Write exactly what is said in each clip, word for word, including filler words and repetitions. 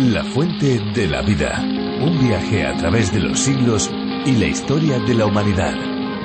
La fuente de la vida. Un viaje a través de los siglos y la historia de la humanidad.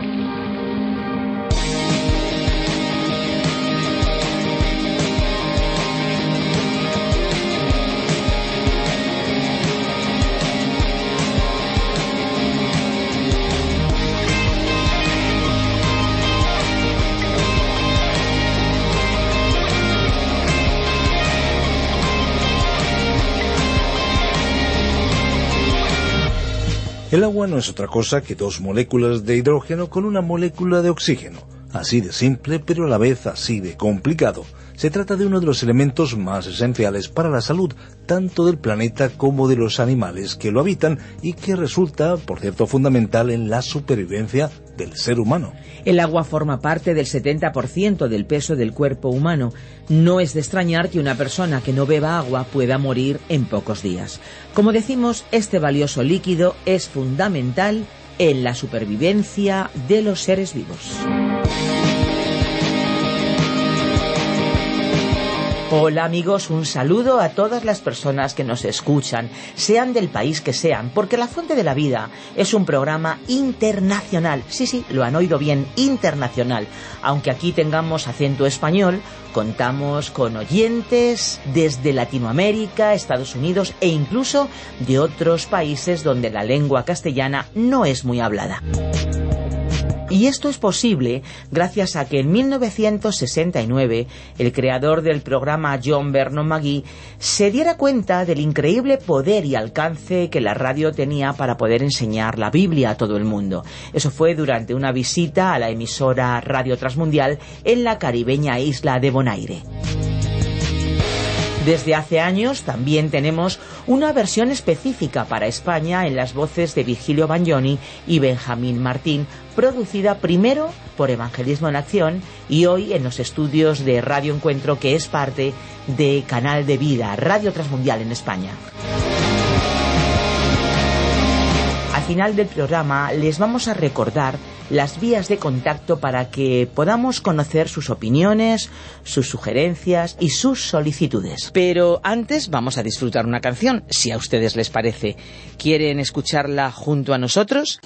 El agua no es otra cosa que dos moléculas de hidrógeno con una molécula de oxígeno. Así de simple, pero a la vez así de complicado. Se trata de uno de los elementos más esenciales para la salud, tanto del planeta como de los animales que lo habitan, y que resulta, por cierto, fundamental en la supervivencia del ser humano. El agua forma parte del setenta por ciento del peso del cuerpo humano. No es de extrañar que una persona que no beba agua pueda morir en pocos días. Como decimos, este valioso líquido es fundamental en la supervivencia de los seres vivos. Hola amigos, un saludo a todas las personas que nos escuchan, sean del país que sean, porque La Fuente de la Vida es un programa internacional. Sí, sí, lo han oído bien, internacional. Aunque aquí tengamos acento español, contamos con oyentes desde Latinoamérica, Estados Unidos e incluso de otros países donde la lengua castellana no es muy hablada. Y esto es posible gracias a que en mil novecientos sesenta y nueve el creador del programa, John Vernon McGee, se diera cuenta del increíble poder y alcance que la radio tenía para poder enseñar la Biblia a todo el mundo. Eso fue durante una visita a la emisora Radio Transmundial en la caribeña isla de Bonaire. Desde hace años también tenemos una versión específica para España en las voces de Virgilio Bagnoni y Benjamín Martín, producida primero por Evangelismo en Acción y hoy en los estudios de Radio Encuentro, que es parte de Canal de Vida, Radio Transmundial en España. Al final del programa les vamos a recordar las vías de contacto para que podamos conocer sus opiniones, sus sugerencias y sus solicitudes. Pero antes vamos a disfrutar una canción, si a ustedes les parece. ¿Quieren escucharla junto a nosotros?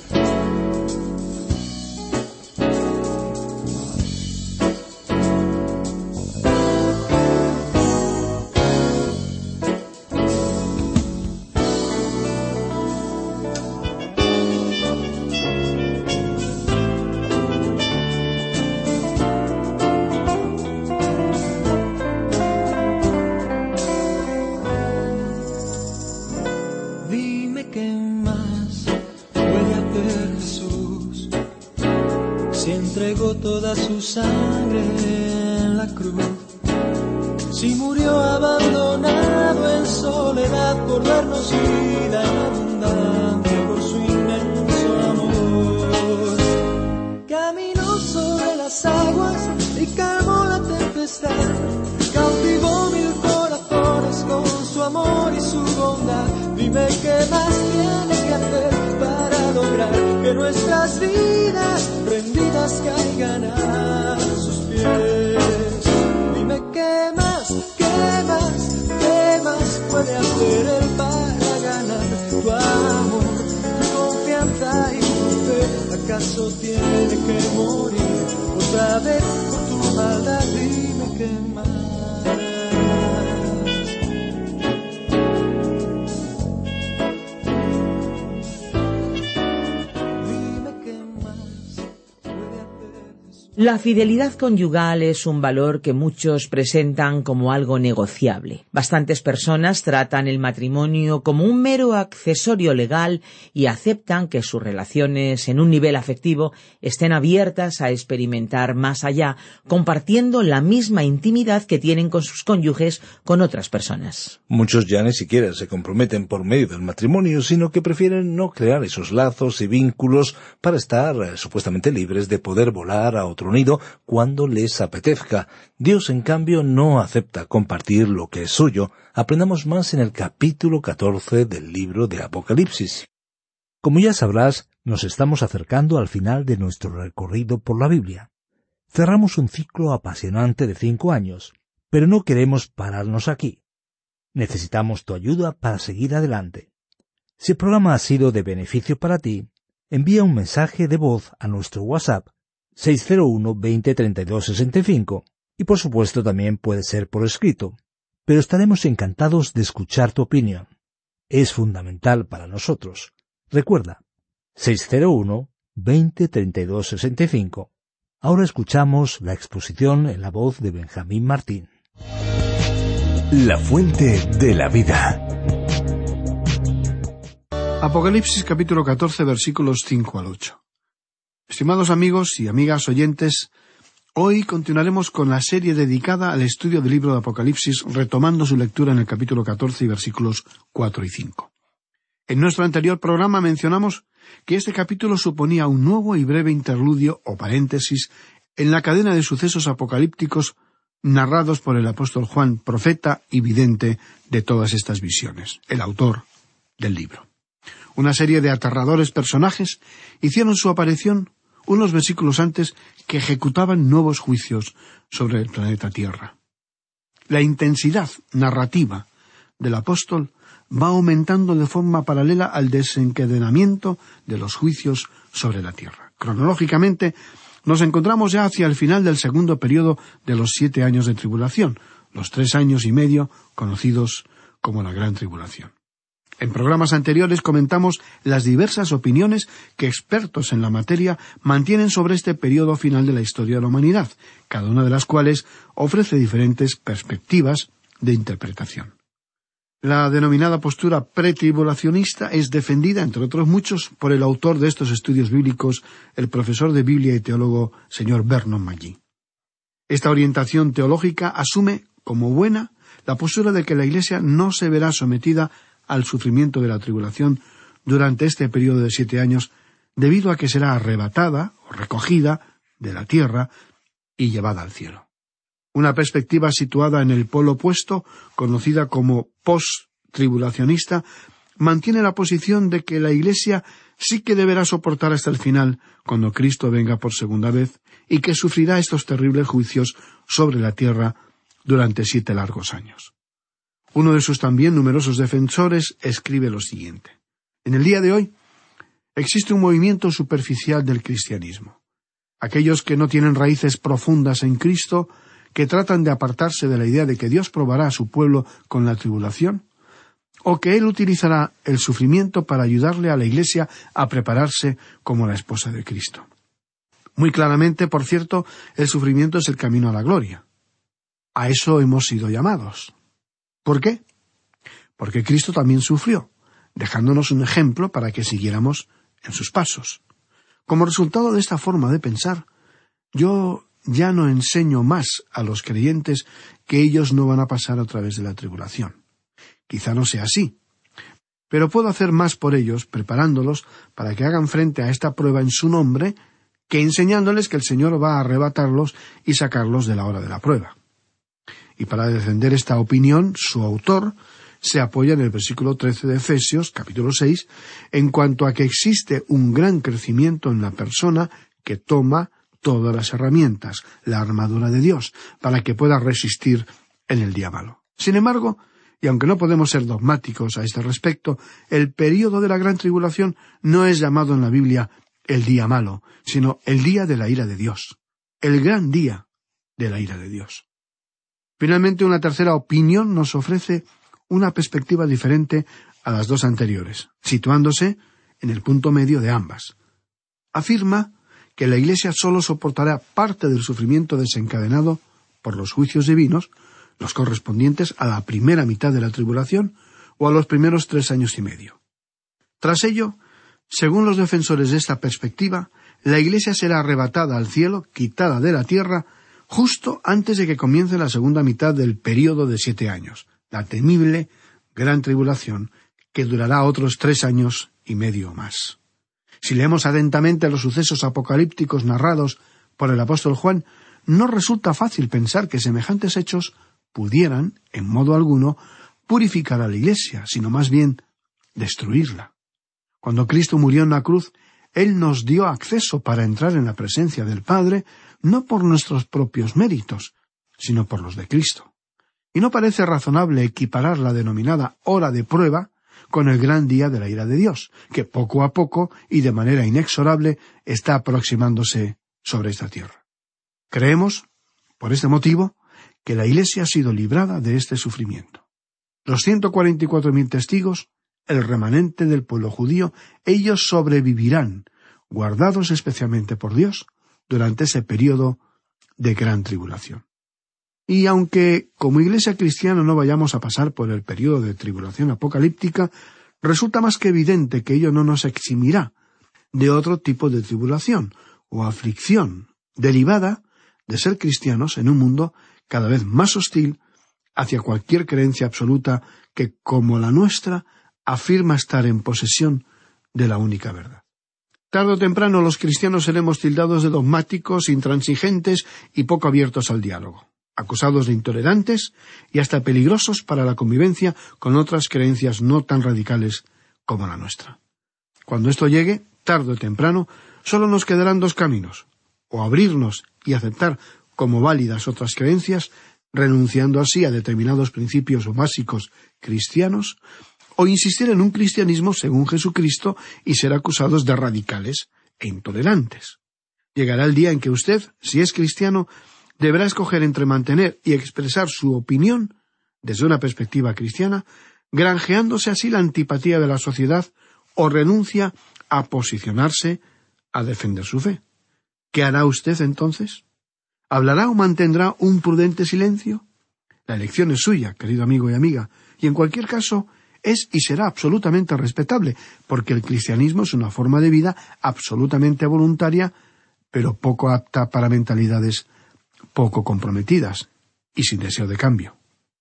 Toda su sangre en la cruz, si murió abandonado en soledad por darnos vida en abundancia por su inmenso amor. Caminó sobre las aguas y calmó la tempestad, cautivó mil corazones con su amor y su bondad. Dime qué más tienes que hacer para lograr que nuestras vidas rendidas caigan a sus pies. Dime qué más, qué más, qué más puede hacer él para ganar tu amor, tu confianza y tu fe. ¿Acaso tiene que morir otra vez por tu maldad? Dime qué más. La fidelidad conyugal es un valor que muchos presentan como algo negociable. Bastantes personas tratan el matrimonio como un mero accesorio legal y aceptan que sus relaciones en un nivel afectivo estén abiertas a experimentar más allá, compartiendo la misma intimidad que tienen con sus cónyuges con otras personas. Muchos ya ni siquiera se comprometen por medio del matrimonio, sino que prefieren no crear esos lazos y vínculos para estar eh, supuestamente libres de poder volar a otro nido cuando les apetezca. Dios, en cambio, no acepta compartir lo que es suyo. Aprendamos más en el capítulo catorce del libro de Apocalipsis. Como ya sabrás, nos estamos acercando al final de nuestro recorrido por la Biblia. Cerramos un ciclo apasionante de cinco años, pero no queremos pararnos aquí. Necesitamos tu ayuda para seguir adelante. Si el programa ha sido de beneficio para ti, envía un mensaje de voz a nuestro WhatsApp seis cero uno veinte treinta y dos sesenta y cinco y por supuesto también puede ser por escrito, pero estaremos encantados de escuchar tu opinión. Es fundamental para nosotros. Recuerda, seis cero uno veinte treinta y dos sesenta y cinco. Ahora escuchamos la exposición en la voz de Benjamín Martín. La fuente de la vida. Apocalipsis capítulo catorce, versículos cinco al ocho. Estimados amigos y amigas oyentes, hoy continuaremos con la serie dedicada al estudio del libro de Apocalipsis, retomando su lectura en el capítulo catorce y versículos cuatro y cinco. En nuestro anterior programa mencionamos que este capítulo suponía un nuevo y breve interludio o paréntesis en la cadena de sucesos apocalípticos narrados por el apóstol Juan, profeta y vidente de todas estas visiones, el autor del libro. Una serie de aterradores personajes hicieron su aparición unos versículos antes que ejecutaban nuevos juicios sobre el planeta Tierra. La intensidad narrativa del apóstol va aumentando de forma paralela al desencadenamiento de los juicios sobre la Tierra. Cronológicamente, nos encontramos ya hacia el final del segundo periodo de los siete años de tribulación, los tres años y medio conocidos como la Gran Tribulación. En programas anteriores comentamos las diversas opiniones que expertos en la materia mantienen sobre este periodo final de la historia de la humanidad, cada una de las cuales ofrece diferentes perspectivas de interpretación. La denominada postura pretribulacionista es defendida, entre otros muchos, por el autor de estos estudios bíblicos, el profesor de Biblia y teólogo señor Vernon McGee. Esta orientación teológica asume como buena la postura de que la Iglesia no se verá sometida al sufrimiento de la tribulación durante este periodo de siete años, debido a que será arrebatada o recogida de la tierra y llevada al cielo. Una perspectiva situada en el polo opuesto, conocida como post-tribulacionista, mantiene la posición de que la Iglesia sí que deberá soportar hasta el final, cuando Cristo venga por segunda vez, y que sufrirá estos terribles juicios sobre la tierra durante siete largos años. Uno de sus también numerosos defensores escribe lo siguiente: en el día de hoy existe un movimiento superficial del cristianismo. Aquellos que no tienen raíces profundas en Cristo, que tratan de apartarse de la idea de que Dios probará a su pueblo con la tribulación, o que Él utilizará el sufrimiento para ayudarle a la Iglesia a prepararse como la esposa de Cristo. Muy claramente, por cierto, el sufrimiento es el camino a la gloria. A eso hemos sido llamados. ¿Por qué? Porque Cristo también sufrió, dejándonos un ejemplo para que siguiéramos en sus pasos. Como resultado de esta forma de pensar, yo ya no enseño más a los creyentes que ellos no van a pasar a través de la tribulación. Quizá no sea así, pero puedo hacer más por ellos preparándolos para que hagan frente a esta prueba en su nombre, que enseñándoles que el Señor va a arrebatarlos y sacarlos de la hora de la prueba. Y para defender esta opinión, su autor se apoya en el versículo trece de Efesios, capítulo seis, en cuanto a que existe un gran crecimiento en la persona que toma todas las herramientas, la armadura de Dios, para que pueda resistir en el día malo. Sin embargo, y aunque no podemos ser dogmáticos a este respecto, el período de la gran tribulación no es llamado en la Biblia el día malo, sino el día de la ira de Dios, el gran día de la ira de Dios. Finalmente, una tercera opinión nos ofrece una perspectiva diferente a las dos anteriores, situándose en el punto medio de ambas. Afirma que la Iglesia sólo soportará parte del sufrimiento desencadenado por los juicios divinos, los correspondientes a la primera mitad de la tribulación o a los primeros tres años y medio. Tras ello, según los defensores de esta perspectiva, la Iglesia será arrebatada al cielo, quitada de la tierra, justo antes de que comience la segunda mitad del período de siete años, la temible gran tribulación, que durará otros tres años y medio más. Si leemos atentamente los sucesos apocalípticos narrados por el apóstol Juan, no resulta fácil pensar que semejantes hechos pudieran, en modo alguno, purificar a la Iglesia, sino más bien destruirla. Cuando Cristo murió en la cruz, Él nos dio acceso para entrar en la presencia del Padre, no por nuestros propios méritos, sino por los de Cristo. Y no parece razonable equiparar la denominada hora de prueba con el gran día de la ira de Dios, que poco a poco y de manera inexorable está aproximándose sobre esta tierra. Creemos, por este motivo, que la Iglesia ha sido librada de este sufrimiento. Los ciento cuarenta y cuatro mil testigos, el remanente del pueblo judío, ellos sobrevivirán, guardados especialmente por Dios, durante ese período de gran tribulación. Y aunque como Iglesia cristiana no vayamos a pasar por el período de tribulación apocalíptica, resulta más que evidente que ello no nos eximirá de otro tipo de tribulación o aflicción derivada de ser cristianos en un mundo cada vez más hostil hacia cualquier creencia absoluta que, como la nuestra, afirma estar en posesión de la única verdad. Tarde o temprano los cristianos seremos tildados de dogmáticos, intransigentes y poco abiertos al diálogo, acusados de intolerantes y hasta peligrosos para la convivencia con otras creencias no tan radicales como la nuestra. Cuando esto llegue, tarde o temprano, solo nos quedarán dos caminos: o abrirnos y aceptar como válidas otras creencias, renunciando así a determinados principios básicos cristianos, o insistir en un cristianismo según Jesucristo y ser acusados de radicales e intolerantes. Llegará el día en que usted, si es cristiano, deberá escoger entre mantener y expresar su opinión desde una perspectiva cristiana, granjeándose así la antipatía de la sociedad, o renuncia a posicionarse a defender su fe. ¿Qué hará usted entonces? ¿Hablará o mantendrá un prudente silencio? La elección es suya, querido amigo y amiga, y en cualquier caso es y será absolutamente respetable, porque el cristianismo es una forma de vida absolutamente voluntaria, pero poco apta para mentalidades poco comprometidas y sin deseo de cambio.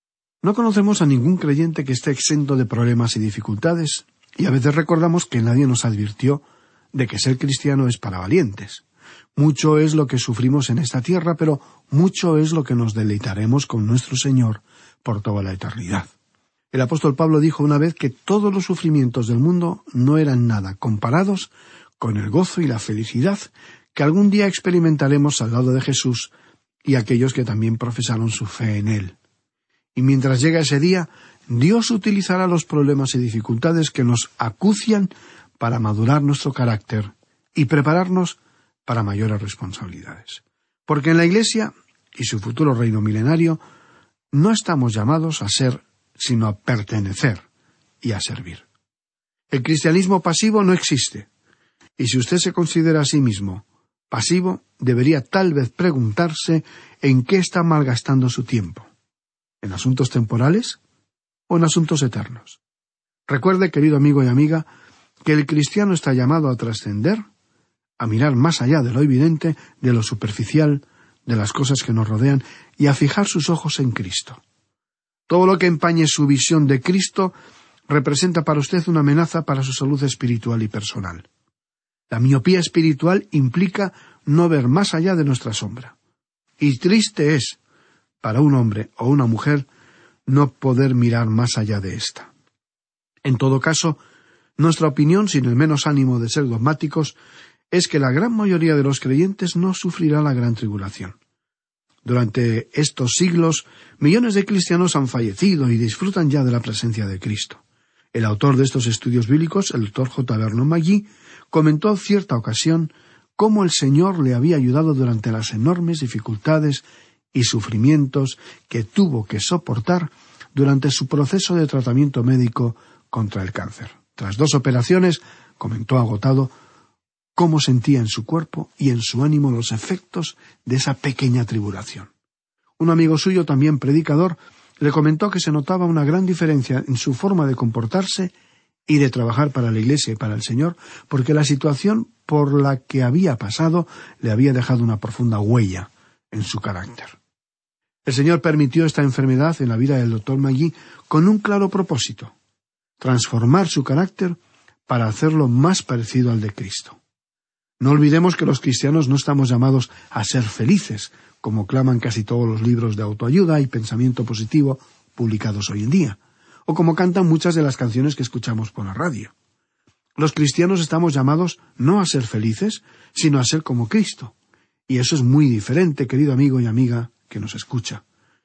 No conocemos a ningún creyente que esté exento de problemas y dificultades, y a veces recordamos que nadie nos advirtió de que ser cristiano es para valientes. Mucho es lo que sufrimos en esta tierra, pero mucho es lo que nos deleitaremos con nuestro Señor por toda la eternidad. El apóstol Pablo dijo una vez que todos los sufrimientos del mundo no eran nada comparados con el gozo y la felicidad que algún día experimentaremos al lado de Jesús y aquellos que también profesaron su fe en Él. Y mientras llega ese día, Dios utilizará los problemas y dificultades que nos acucian para madurar nuestro carácter y prepararnos para mayores responsabilidades. Porque en la Iglesia y su futuro reino milenario no estamos llamados a ser, sino a pertenecer y a servir. El cristianismo pasivo no existe, y si usted se considera a sí mismo pasivo, debería tal vez preguntarse en qué está malgastando su tiempo, ¿en asuntos temporales o en asuntos eternos? Recuerde, querido amigo y amiga, que el cristiano está llamado a trascender, a mirar más allá de lo evidente, de lo superficial, de las cosas que nos rodean, y a fijar sus ojos en Cristo. Todo lo que empañe su visión de Cristo representa para usted una amenaza para su salud espiritual y personal. La miopía espiritual implica no ver más allá de nuestra sombra. Y triste es, para un hombre o una mujer, no poder mirar más allá de ésta. En todo caso, nuestra opinión, sin el menos ánimo de ser dogmáticos, es que la gran mayoría de los creyentes no sufrirá la gran tribulación. Durante estos siglos, millones de cristianos han fallecido y disfrutan ya de la presencia de Cristo. El autor de estos estudios bíblicos, el doctor J. Vernon McGee, comentó en cierta ocasión cómo el Señor le había ayudado durante las enormes dificultades y sufrimientos que tuvo que soportar durante su proceso de tratamiento médico contra el cáncer. Tras dos operaciones, comentó agotado, cómo sentía en su cuerpo y en su ánimo los efectos de esa pequeña tribulación. Un amigo suyo, también predicador, le comentó que se notaba una gran diferencia en su forma de comportarse y de trabajar para la Iglesia y para el Señor, porque la situación por la que había pasado le había dejado una profunda huella en su carácter. El Señor permitió esta enfermedad en la vida del doctor McGee con un claro propósito: transformar su carácter para hacerlo más parecido al de Cristo. No olvidemos que los cristianos no estamos llamados a ser felices, como claman casi todos los libros de autoayuda y pensamiento positivo publicados hoy en día, o como cantan muchas de las canciones que escuchamos por la radio. Los cristianos estamos llamados no a ser felices, sino a ser como Cristo. Y eso es muy diferente, querido amigo y amiga que nos escucha.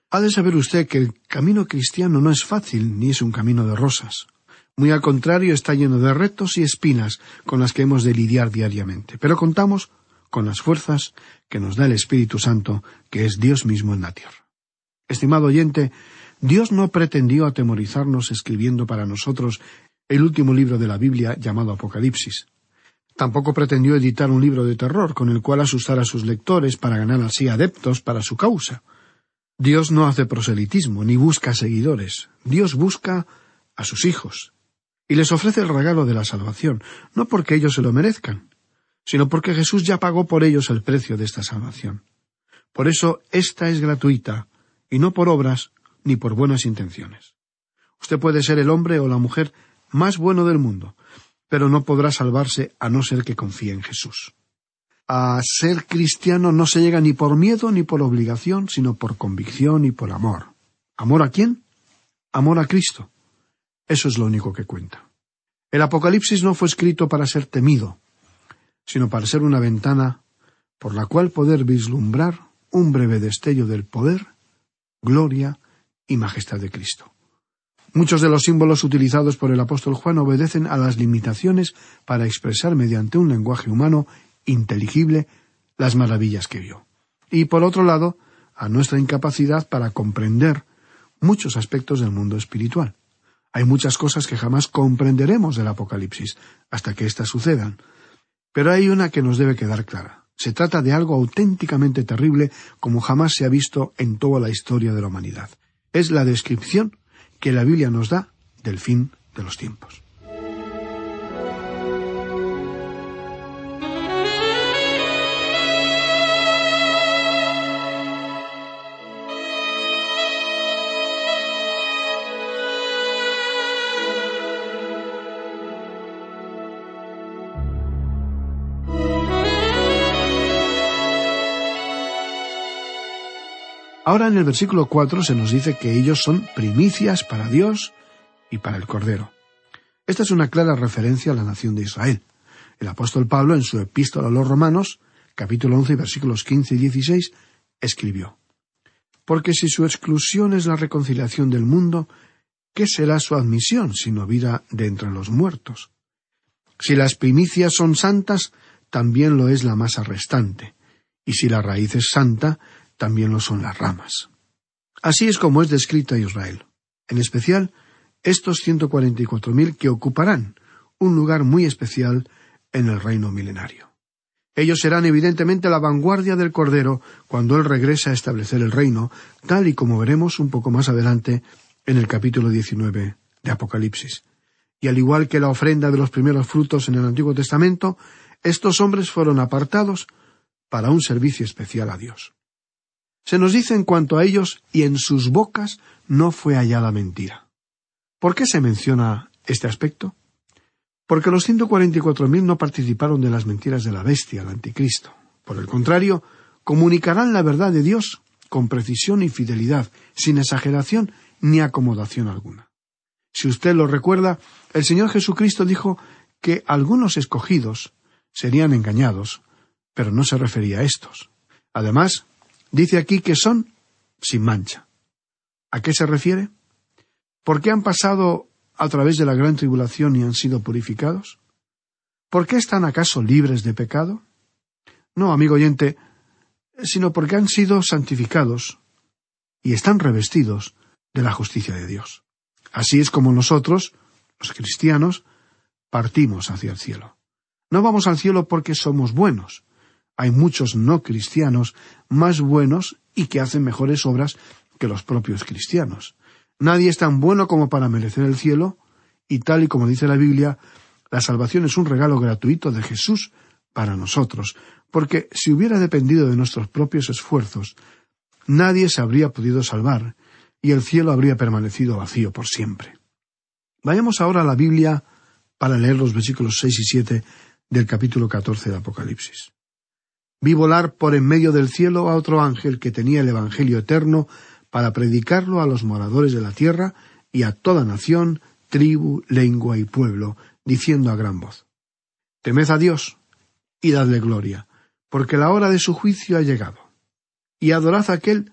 Ha de saber usted que el camino cristiano no es fácil ni es un camino de rosas. Muy al contrario, está lleno de retos y espinas con las que hemos de lidiar diariamente. Pero contamos con las fuerzas que nos da el Espíritu Santo, que es Dios mismo en la tierra. Estimado oyente, Dios no pretendió atemorizarnos escribiendo para nosotros el último libro de la Biblia llamado Apocalipsis. Tampoco pretendió editar un libro de terror con el cual asustar a sus lectores para ganar así adeptos para su causa. Dios no hace proselitismo ni busca seguidores. Dios busca a sus hijos y les ofrece el regalo de la salvación, no porque ellos se lo merezcan, sino porque Jesús ya pagó por ellos el precio de esta salvación. Por eso esta es gratuita, y no por obras ni por buenas intenciones. Usted puede ser el hombre o la mujer más bueno del mundo, pero no podrá salvarse a no ser que confíe en Jesús. A ser cristiano no se llega ni por miedo ni por obligación, sino por convicción y por amor. ¿Amor a quién? Amor a Cristo. Eso es lo único que cuenta. El Apocalipsis no fue escrito para ser temido, sino para ser una ventana por la cual poder vislumbrar un breve destello del poder, gloria y majestad de Cristo. Muchos de los símbolos utilizados por el apóstol Juan obedecen a las limitaciones para expresar mediante un lenguaje humano inteligible las maravillas que vio. Y por otro lado, a nuestra incapacidad para comprender muchos aspectos del mundo espiritual. Hay muchas cosas que jamás comprenderemos del Apocalipsis hasta que éstas sucedan. Pero hay una que nos debe quedar clara. Se trata de algo auténticamente terrible como jamás se ha visto en toda la historia de la humanidad. Es la descripción que la Biblia nos da del fin de los tiempos. Ahora en el versículo cuatro se nos dice que ellos son primicias para Dios y para el Cordero. Esta es una clara referencia a la nación de Israel. El apóstol Pablo, en su epístola a los Romanos, capítulo once, versículos quince y dieciséis, escribió: «Porque si su exclusión es la reconciliación del mundo, ¿qué será su admisión sino vida de entre los muertos? Si las primicias son santas, también lo es la masa restante, y si la raíz es santa, también lo son las ramas». Así es como es descrita Israel, en especial estos ciento cuarenta y cuatro mil que ocuparán un lugar muy especial en el reino milenario. Ellos serán evidentemente la vanguardia del Cordero cuando Él regrese a establecer el reino, tal y como veremos un poco más adelante en el capítulo diecinueve de Apocalipsis. Y al igual que la ofrenda de los primeros frutos en el Antiguo Testamento, estos hombres fueron apartados para un servicio especial a Dios. Se nos dice en cuanto a ellos, y en sus bocas no fue hallada mentira. ¿Por qué se menciona este aspecto? Porque los ciento cuarenta y cuatro mil no participaron de las mentiras de la bestia, el anticristo. Por el contrario, comunicarán la verdad de Dios con precisión y fidelidad, sin exageración ni acomodación alguna. Si usted lo recuerda, el Señor Jesucristo dijo que algunos escogidos serían engañados, pero no se refería a estos. Además, dice aquí que son sin mancha. ¿A qué se refiere? ¿Por qué han pasado a través de la gran tribulación y han sido purificados? ¿Por qué están acaso libres de pecado? No, amigo oyente, sino porque han sido santificados y están revestidos de la justicia de Dios. Así es como nosotros, los cristianos, partimos hacia el cielo. No vamos al cielo porque somos buenos. Hay muchos no cristianos más buenos y que hacen mejores obras que los propios cristianos. Nadie es tan bueno como para merecer el cielo, y tal y como dice la Biblia, la salvación es un regalo gratuito de Jesús para nosotros, porque si hubiera dependido de nuestros propios esfuerzos, nadie se habría podido salvar, y el cielo habría permanecido vacío por siempre. Vayamos ahora a la Biblia para leer los versículos seis y siete del capítulo catorce de Apocalipsis. Vi volar por en medio del cielo a otro ángel que tenía el Evangelio eterno para predicarlo a los moradores de la tierra y a toda nación, tribu, lengua y pueblo, diciendo a gran voz: Temed a Dios y dadle gloria, porque la hora de su juicio ha llegado. Y adorad a aquel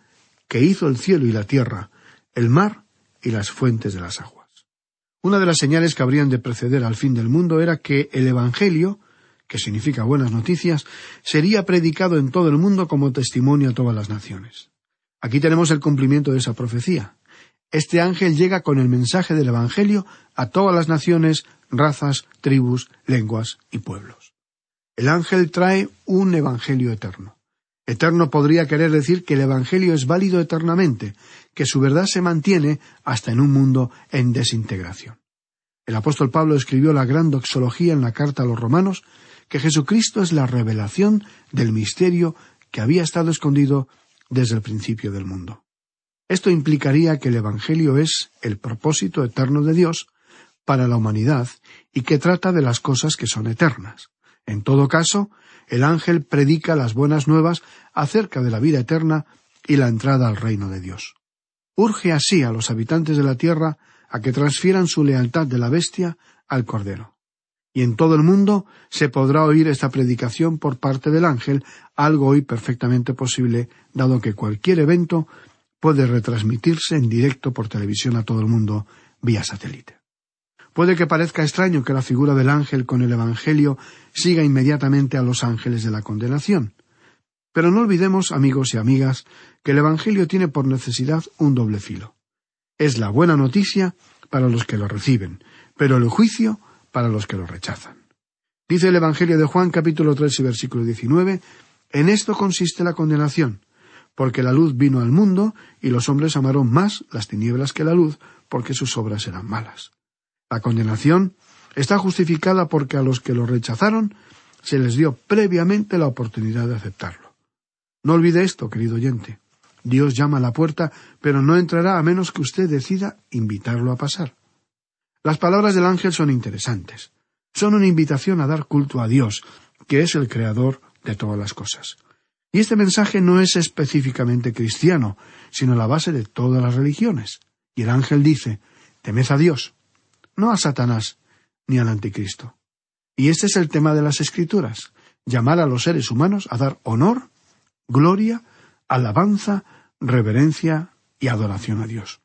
que hizo el cielo y la tierra, el mar y las fuentes de las aguas. Una de las señales que habrían de preceder al fin del mundo era que el Evangelio, que significa buenas noticias, sería predicado en todo el mundo como testimonio a todas las naciones. Aquí tenemos el cumplimiento de esa profecía. Este ángel llega con el mensaje del Evangelio a todas las naciones, razas, tribus, lenguas y pueblos. El ángel trae un Evangelio eterno. Eterno podría querer decir que el Evangelio es válido eternamente, que su verdad se mantiene hasta en un mundo en desintegración. El apóstol Pablo escribió la gran doxología en la carta a los romanos, que Jesucristo es la revelación del misterio que había estado escondido desde el principio del mundo. Esto implicaría que el Evangelio es el propósito eterno de Dios para la humanidad y que trata de las cosas que son eternas. En todo caso, el ángel predica las buenas nuevas acerca de la vida eterna y la entrada al reino de Dios. Urge así a los habitantes de la tierra a que transfieran su lealtad de la bestia al Cordero. Y en todo el mundo se podrá oír esta predicación por parte del ángel, algo hoy perfectamente posible, dado que cualquier evento puede retransmitirse en directo por televisión a todo el mundo vía satélite. Puede que parezca extraño que la figura del ángel con el Evangelio siga inmediatamente a los ángeles de la condenación. Pero no olvidemos, amigos y amigas, que el Evangelio tiene por necesidad un doble filo. Es la buena noticia para los que lo reciben, pero el juicio para los que lo rechazan. Dice el Evangelio de Juan, capítulo tres y versículo diecinueve, «En esto consiste la condenación, porque la luz vino al mundo, y los hombres amaron más las tinieblas que la luz, porque sus obras eran malas». La condenación está justificada porque a los que lo rechazaron se les dio previamente la oportunidad de aceptarlo. No olvide esto, querido oyente. Dios llama a la puerta, pero no entrará a menos que usted decida invitarlo a pasar. Las palabras del ángel son interesantes. Son una invitación a dar culto a Dios, que es el creador de todas las cosas. Y este mensaje no es específicamente cristiano, sino la base de todas las religiones. Y el ángel dice, temed a Dios, no a Satanás ni al anticristo. Y este es el tema de las Escrituras, llamar a los seres humanos a dar honor, gloria, alabanza, reverencia y adoración a Dios.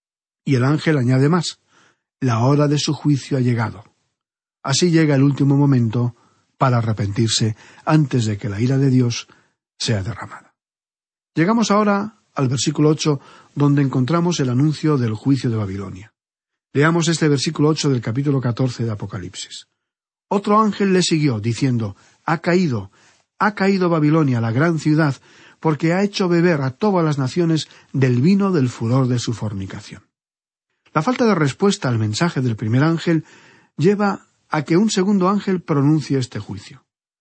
Y el ángel añade más, la hora de su juicio ha llegado. Así llega el último momento para arrepentirse antes de que la ira de Dios sea derramada. Llegamos ahora al versículo ocho, donde encontramos el anuncio del juicio de Babilonia. Leamos este versículo ocho del capítulo catorce de Apocalipsis. Otro ángel le siguió, diciendo, ha caído, ha caído Babilonia, la gran ciudad, porque ha hecho beber a todas las naciones del vino del furor de su fornicación. La falta de respuesta al mensaje del primer ángel lleva a que un segundo ángel pronuncie este juicio.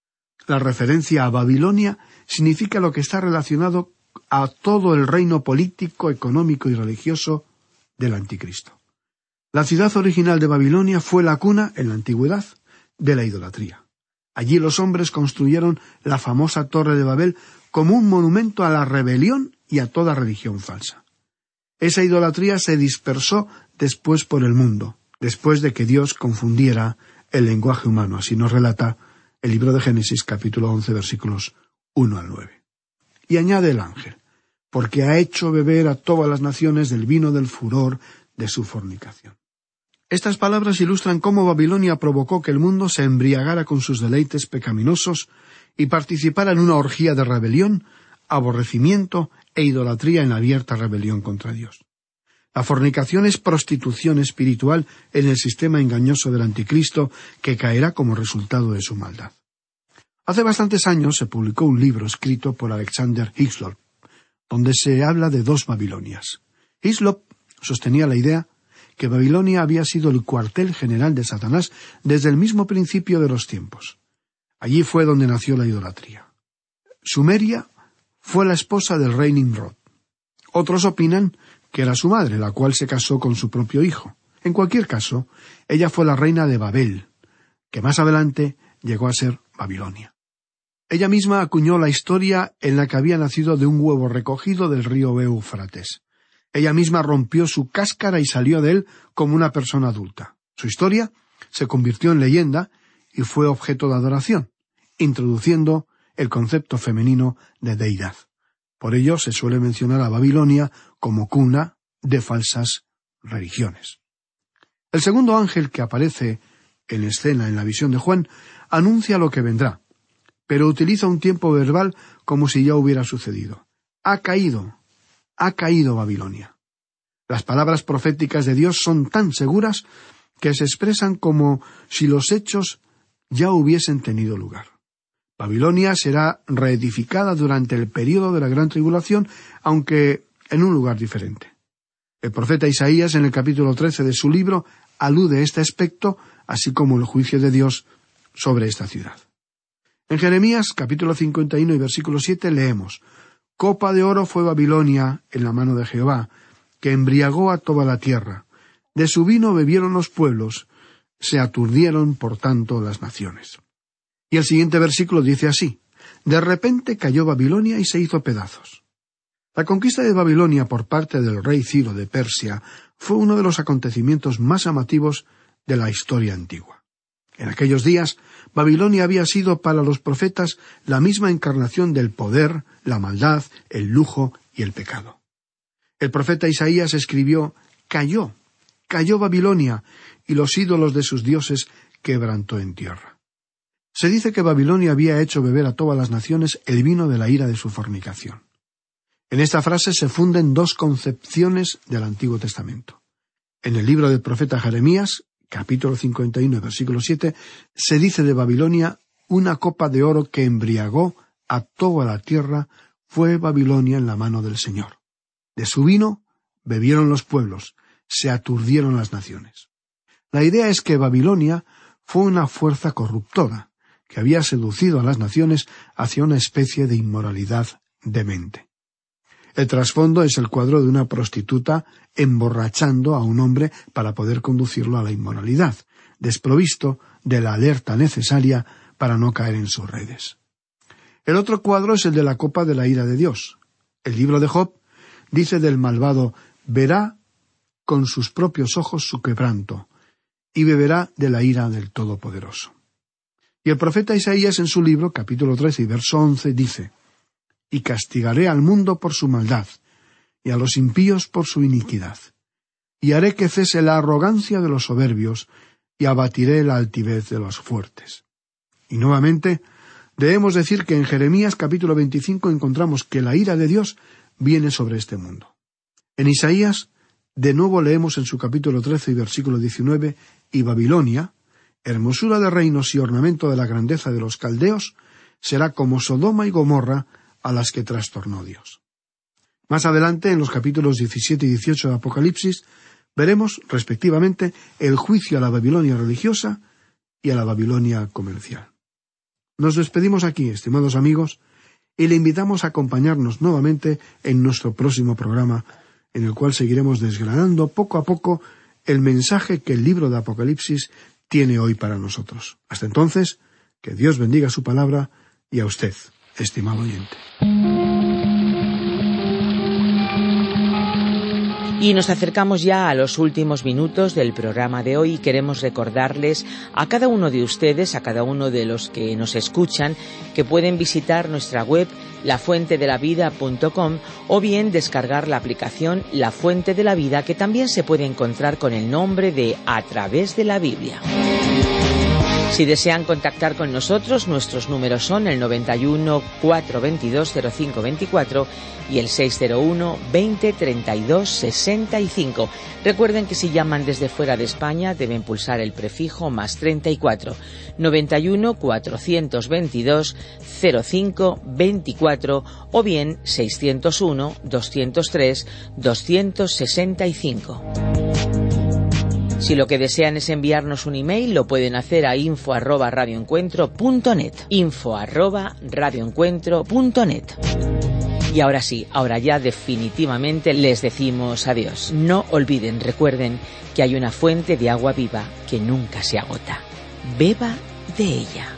La referencia a Babilonia significa lo que está relacionado a todo el reino político, económico y religioso del anticristo. La ciudad original de Babilonia fue la cuna, en la antigüedad, de la idolatría. Allí los hombres construyeron la famosa Torre de Babel como un monumento a la rebelión y a toda religión falsa. Esa idolatría se dispersó después por el mundo, después de que Dios confundiera el lenguaje humano, así nos relata el libro de Génesis, capítulo once, versículos uno al nueve. Y añade el ángel, porque ha hecho beber a todas las naciones del vino del furor de su fornicación. Estas palabras ilustran cómo Babilonia provocó que el mundo se embriagara con sus deleites pecaminosos y participara en una orgía de rebelión, aborrecimiento e idolatría en abierta rebelión contra Dios. La fornicación es prostitución espiritual en el sistema engañoso del anticristo que caerá como resultado de su maldad. Hace bastantes años se publicó un libro escrito por Alexander Hislop, donde se habla de dos Babilonias. Hislop sostenía la idea que Babilonia había sido el cuartel general de Satanás desde el mismo principio de los tiempos. Allí fue donde nació la idolatría. Sumeria fue la esposa del rey Nimrod. Otros opinan que era su madre, la cual se casó con su propio hijo. En cualquier caso, ella fue la reina de Babel, que más adelante llegó a ser Babilonia. Ella misma acuñó la historia en la que había nacido de un huevo recogido del río Éufrates. Ella misma rompió su cáscara y salió de él como una persona adulta. Su historia se convirtió en leyenda y fue objeto de adoración, introduciendo el concepto femenino de deidad. Por ello se suele mencionar a Babilonia como cuna de falsas religiones. El segundo ángel que aparece en escena en la visión de Juan anuncia lo que vendrá, pero utiliza un tiempo verbal como si ya hubiera sucedido. Ha caído, ha caído Babilonia. Las palabras proféticas de Dios son tan seguras que se expresan como si los hechos ya hubiesen tenido lugar. Babilonia será reedificada durante el período de la Gran Tribulación, aunque en un lugar diferente. El profeta Isaías, en el capítulo trece de su libro, alude a este aspecto, así como el juicio de Dios sobre esta ciudad. En Jeremías, capítulo cincuenta y uno y versículo siete, leemos: «Copa de oro fue Babilonia en la mano de Jehová, que embriagó a toda la tierra. De su vino bebieron los pueblos, se aturdieron por tanto las naciones». Y el siguiente versículo dice así: «De repente cayó Babilonia y se hizo pedazos». La conquista de Babilonia por parte del rey Ciro de Persia fue uno de los acontecimientos más llamativos de la historia antigua. En aquellos días, Babilonia había sido para los profetas la misma encarnación del poder, la maldad, el lujo y el pecado. El profeta Isaías escribió: «Cayó, cayó Babilonia, y los ídolos de sus dioses quebrantó en tierra». Se dice que Babilonia había hecho beber a todas las naciones el vino de la ira de su fornicación. En esta frase se funden dos concepciones del Antiguo Testamento. En el libro del profeta Jeremías, capítulo cincuenta y uno, versículo siete, se dice de Babilonia: «Una copa de oro que embriagó a toda la tierra fue Babilonia en la mano del Señor. De su vino bebieron los pueblos, se aturdieron las naciones». La idea es que Babilonia fue una fuerza corruptora que había seducido a las naciones hacia una especie de inmoralidad demente. El trasfondo es el cuadro de una prostituta emborrachando a un hombre para poder conducirlo a la inmoralidad, desprovisto de la alerta necesaria para no caer en sus redes. El otro cuadro es el de la copa de la ira de Dios. El libro de Job dice del malvado: «Verá con sus propios ojos su quebranto, y beberá de la ira del Todopoderoso». Y el profeta Isaías, en su libro, capítulo trece y verso once, dice: «Y castigaré al mundo por su maldad, y a los impíos por su iniquidad. Y haré que cese la arrogancia de los soberbios, y abatiré la altivez de los fuertes». Y nuevamente, debemos decir que en Jeremías capítulo veinticinco encontramos que la ira de Dios viene sobre este mundo. En Isaías, de nuevo leemos en su capítulo trece y versículo diecinueve: «Y Babilonia, hermosura de reinos y ornamento de la grandeza de los caldeos, será como Sodoma y Gomorra, a las que trastornó Dios». Más adelante, en los capítulos diecisiete y dieciocho de Apocalipsis, veremos, respectivamente, el juicio a la Babilonia religiosa y a la Babilonia comercial. Nos despedimos aquí, estimados amigos, y le invitamos a acompañarnos nuevamente en nuestro próximo programa, en el cual seguiremos desgranando poco a poco el mensaje que el libro de Apocalipsis tiene hoy para nosotros. Hasta entonces, que Dios bendiga su palabra y a usted, estimado oyente. Y nos acercamos ya a los últimos minutos del programa de hoy y queremos recordarles a cada uno de ustedes, a cada uno de los que nos escuchan, que pueden visitar nuestra web la fuente de la vida punto com o bien descargar la aplicación La Fuente de la Vida, que también se puede encontrar con el nombre de A Través de la Biblia. Si desean contactar con nosotros, nuestros números son el noventa y uno, cuatrocientos veintidós, cero cinco veinticuatro y el seiscientos uno, veinte, treinta y dos, sesenta y cinco. Recuerden que si llaman desde fuera de España deben pulsar el prefijo más treinta y cuatro, noventa y uno, cuatrocientos veintidós, cero cinco veinticuatro o bien seiscientos uno, doscientos tres, doscientos sesenta y cinco. Si lo que desean es enviarnos un email, lo pueden hacer a info arroba radioencuentro punto net, info arroba radioencuentro punto net. Y ahora sí, ahora ya definitivamente les decimos adiós. No olviden, recuerden que hay una fuente de agua viva que nunca se agota. Beba de ella.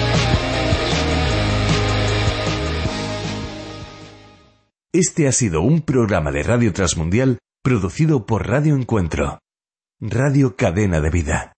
Este ha sido un programa de Radio Transmundial producido por Radio Encuentro, Radio Cadena de Vida.